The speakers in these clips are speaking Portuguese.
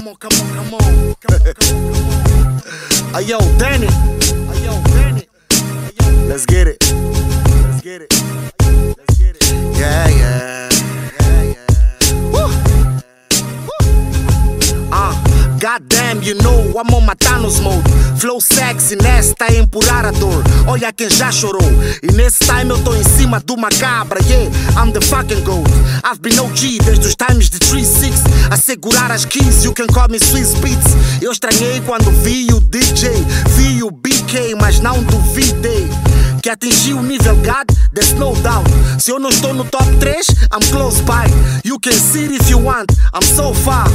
come on. Hey yo, Danny. Let's get it. Yeah. Woo. Goddamn, you know, I'm on my Thanos mode. Flow sexy nesta é empurrar a dor. Olha quem já chorou. E nesse time eu tô em cima de uma cabra. Yeah, I'm the fucking goat. I've been OG desde os times de 3-6. A segurar as keys, you can call me Swiss Beats. Eu estranhei quando vi o DJ, vi o BK, mas não duvidei que atingiu o nível God, there's no doubt. Se eu não estou no top 3, I'm close by. You can see it if you want, I'm so far.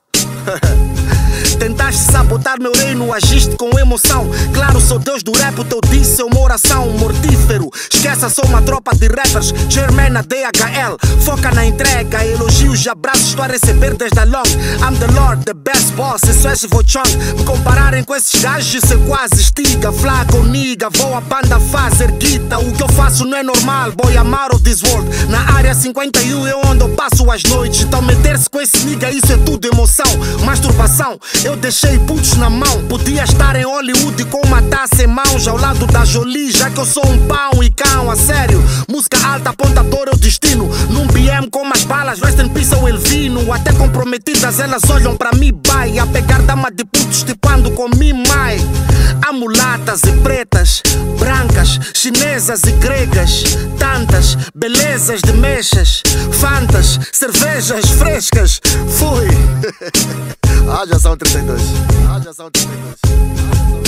Tentaste sabotar meu reino, agiste com emoção. Claro, sou Deus do rap, o teu disse é uma oração. Mortífero, esqueça, sou uma tropa de rappers. Chairman na DHL, foca na entrega. Elogios e abraços estou a receber desde a long. I'm the Lord, the best boss, isso é Chivochong. Me compararem com esses gajos, isso é quase estiga. Flaca ou niga, vou a banda fazer guita. O que eu faço não é normal, boy, I'm out of this world. Na área 51 é onde eu passo as noites. Então meter-se com esse niga, isso é tudo emoção. Masturbação, eu deixei putos na mão. Podia estar em Hollywood com uma taça em mãos, ao lado da Jolie, já que eu sou um pão e cão. A sério, música alta, apontadora é o destino. Num BM com umas balas, rest in peace ao Elvino. Até comprometidas elas olham pra mim, bye. A pegar dama de putos tipo ando com mim, mai. Há mulatas e pretas, brancas, chinesas e gregas. Tantas belezas de mechas, fantas, cervejas frescas. Fui. Já são 32.